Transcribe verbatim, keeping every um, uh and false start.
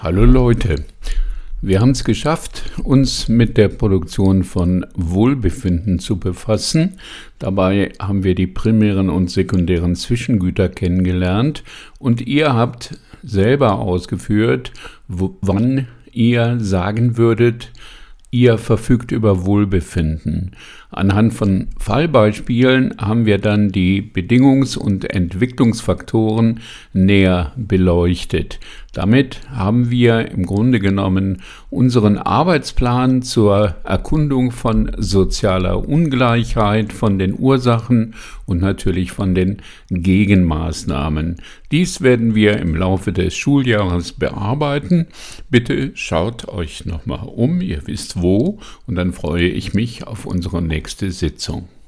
Hallo Leute, wir haben es geschafft, uns mit der Produktion von Wohlbefinden zu befassen. Dabei haben wir die primären und sekundären Zwischengüter kennengelernt und ihr habt selber ausgeführt, wo, wann ihr sagen würdet, ihr verfügt über Wohlbefinden. Anhand von Fallbeispielen haben wir dann die Bedingungs- und Entwicklungsfaktoren näher beleuchtet. Damit haben wir im Grunde genommen unseren Arbeitsplan zur Erkundung von sozialer Ungleichheit, von den Ursachen und natürlich von den Gegenmaßnahmen. Dies werden wir im Laufe des Schuljahres bearbeiten. Bitte schaut euch nochmal um, ihr wisst wo, und dann freue ich mich auf unsere nächste Sitzung.